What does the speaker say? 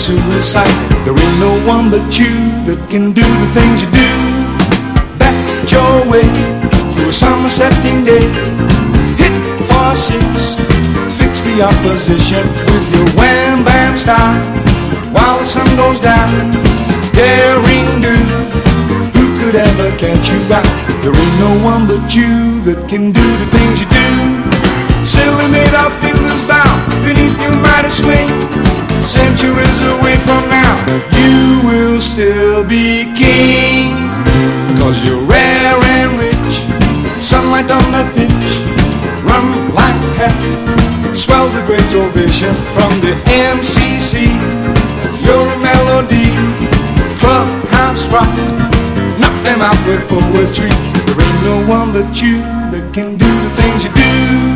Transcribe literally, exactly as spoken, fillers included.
suicide. There ain't no one but you that can do the things you do. Back your way through a summer setting day. Hit for six, fix the opposition with your wham bam style. While the sun goes down, daring do, who could ever catch you out? There ain't no one but you that can do the things you do. Silly made our feelers bow beneath your mighty swing. Centuries away from now, you will still be king. Cause you're rare and rich, sunlight on the pitch, run like hell, swell the great ovation from the M C C. You're a melody, clubhouse rock, knock them out with poetry. There ain't no one but you that can do the things you do.